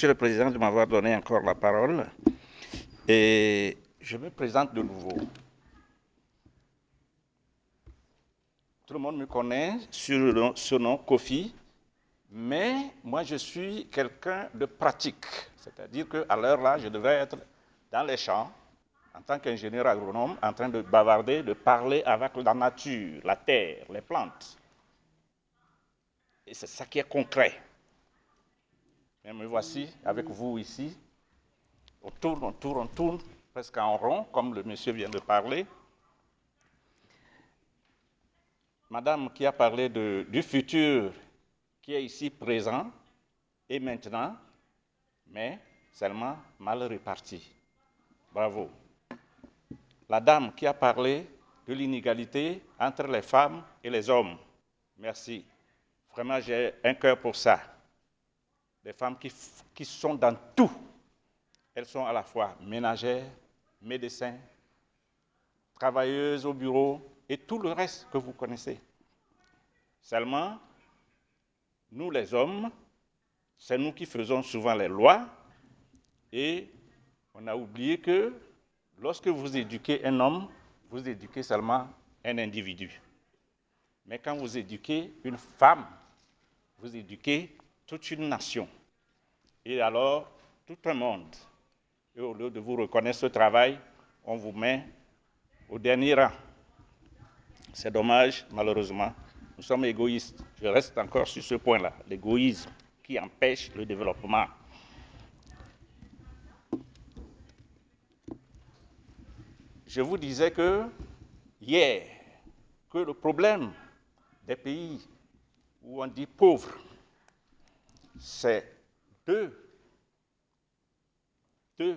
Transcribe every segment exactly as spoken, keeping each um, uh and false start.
Monsieur le Président, de m'avoir donné encore la parole. Et je me présente de nouveau. Tout le monde me connaît sur le surnom Kofi, mais moi je suis quelqu'un de pratique. C'est-à-dire qu'à l'heure là, je devrais être dans les champs, en tant qu'ingénieur agronome, en train de bavarder, de parler avec la nature, la terre, les plantes. Et c'est ça qui est concret. Et me voici avec vous ici. On tourne, on tourne, on tourne, presque en rond, comme le monsieur vient de parler. Madame qui a parlé de, du futur qui est ici présent et maintenant, mais seulement mal réparti. Bravo. La dame qui a parlé de l'inégalité entre les femmes et les hommes. Merci. Vraiment, j'ai un cœur pour ça. Des femmes qui, qui sont dans tout. Elles sont à la fois ménagères, médecins, travailleuses au bureau et tout le reste que vous connaissez. Seulement, nous les hommes, c'est nous qui faisons souvent les lois et on a oublié que lorsque vous éduquez un homme, vous éduquez seulement un individu. Mais quand vous éduquez une femme, vous éduquez toute une nation. Et alors, tout un monde. Et au lieu de vous reconnaître ce travail, on vous met au dernier rang. C'est dommage, malheureusement. Nous sommes égoïstes. Je reste encore sur ce point-là, l'égoïsme qui empêche le développement. Je vous disais que hier, que le problème des pays où on dit pauvres, c'est deux, deux,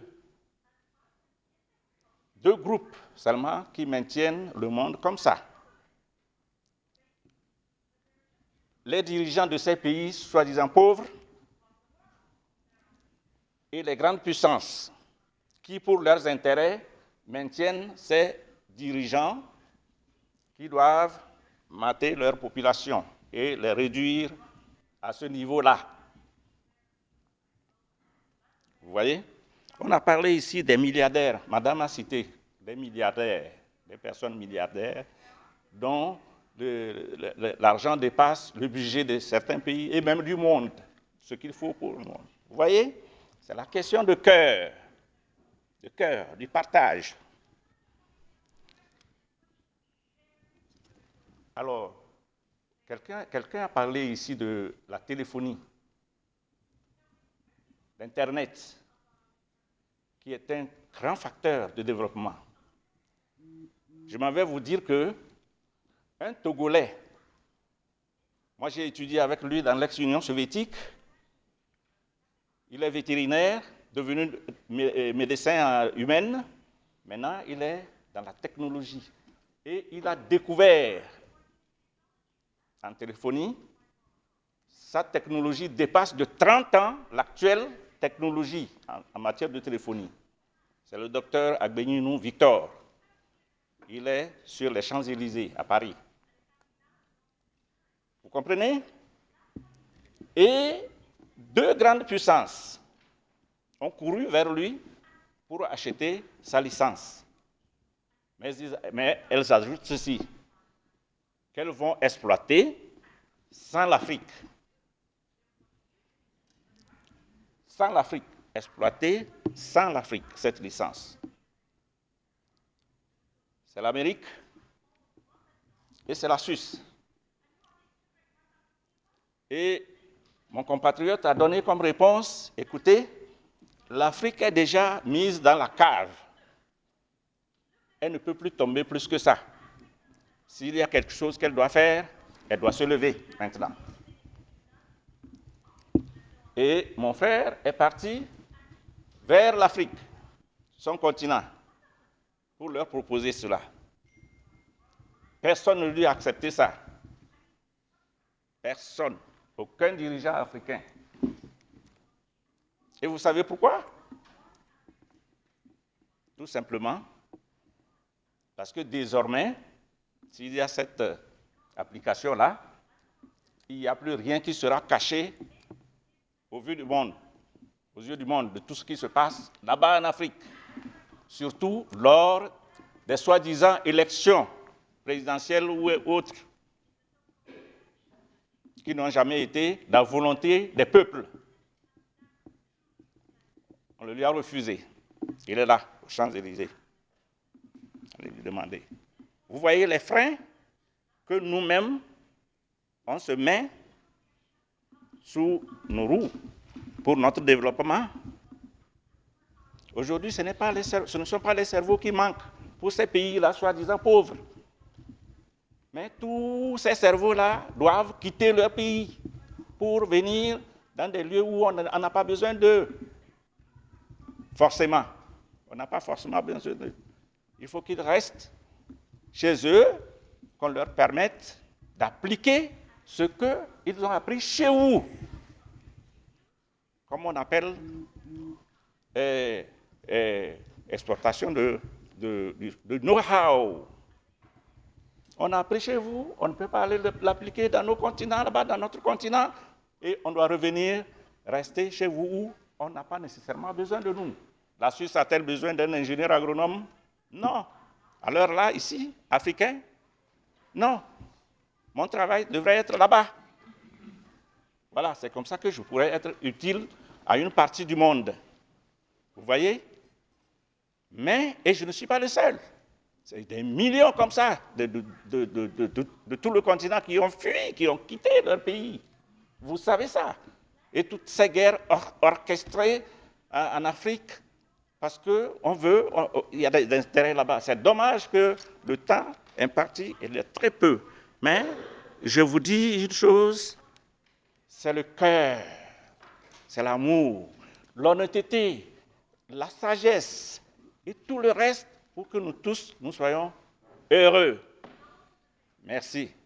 deux groupes seulement qui maintiennent le monde comme ça. Les dirigeants de ces pays soi-disant pauvres et les grandes puissances qui, pour leurs intérêts, maintiennent ces dirigeants qui doivent mater leur population et les réduire à ce niveau-là. Vous voyez? On a parlé ici des milliardaires. Madame a cité des milliardaires, des personnes milliardaires dont l'argent dépasse le budget de certains pays et même du monde, ce qu'il faut pour le monde. Vous voyez? C'est la question de cœur, de cœur, du partage. Alors, quelqu'un quelqu'un a parlé ici de la téléphonie, d'Internet, qui est un grand facteur de développement. Je m'en vais vous dire que un Togolais, moi j'ai étudié avec lui dans l'ex-Union soviétique, il est vétérinaire, devenu médecin humain, maintenant il est dans la technologie. Et il a découvert en téléphonie, sa technologie dépasse de trente ans l'actuelle technologie en, en matière de téléphonie. C'est le docteur Agbenyunou Victor. Il est sur les Champs-Élysées à Paris. Vous comprenez? Et deux grandes puissances ont couru vers lui pour acheter sa licence. Mais, mais elles ajoutent ceci, qu'elles vont exploiter sans l'Afrique. Sans l'Afrique, exploiter sans l'Afrique cette licence. C'est l'Amérique et c'est la Suisse. Et mon compatriote a donné comme réponse, écoutez, l'Afrique est déjà mise dans la cave. Elle ne peut plus tomber plus que ça. S'il y a quelque chose qu'elle doit faire, elle doit se lever maintenant. Et mon frère est parti vers l'Afrique, son continent, pour leur proposer cela. Personne ne lui a accepté ça. Personne. Aucun dirigeant africain. Et vous savez pourquoi? Tout simplement parce que désormais, s'il y a cette application-là, il n'y a plus rien qui sera caché au vu du monde. aux yeux du monde de tout ce qui se passe là-bas en Afrique, surtout lors des soi-disant élections présidentielles ou autres, qui n'ont jamais été la volonté des peuples. On le lui a refusé. Il est là, aux Champs-Élysées. Allez lui demander. Vous voyez les freins que nous-mêmes, on se met sous nos roues pour notre développement. Aujourd'hui, ce, n'est pas les, ce ne sont pas les cerveaux qui manquent pour ces pays-là, soi-disant pauvres. Mais tous ces cerveaux-là doivent quitter leur pays pour venir dans des lieux où on n'a pas besoin d'eux. Forcément. On n'a pas forcément besoin d'eux. Il faut qu'ils restent chez eux, qu'on leur permette d'appliquer ce qu'ils ont appris chez vous. Comme on appelle euh, euh, exportation de, de, de, de know-how. On a appris chez vous, on ne peut pas aller l'appliquer dans nos continents, là-bas, dans notre continent, et on doit revenir, rester chez vous où on n'a pas nécessairement besoin de nous. La Suisse a-t-elle besoin d'un ingénieur agronome? Non. Alors là, ici, africain? Non. Mon travail devrait être là-bas. Voilà, c'est comme ça que je pourrais être utile à une partie du monde. Vous voyez? Mais, et je ne suis pas le seul. C'est des millions comme ça de, de, de, de, de, de, de tout le continent qui ont fui, qui ont quitté leur pays. Vous savez ça. Et toutes ces guerres or, orchestrées en, en Afrique, parce qu'on veut, on, il y a des intérêts là-bas. C'est dommage que le temps imparti, il est très peu. Mais je vous dis une chose, c'est le cœur, c'est l'amour, l'honnêteté, la sagesse et tout le reste pour que nous tous, nous soyons heureux. Merci.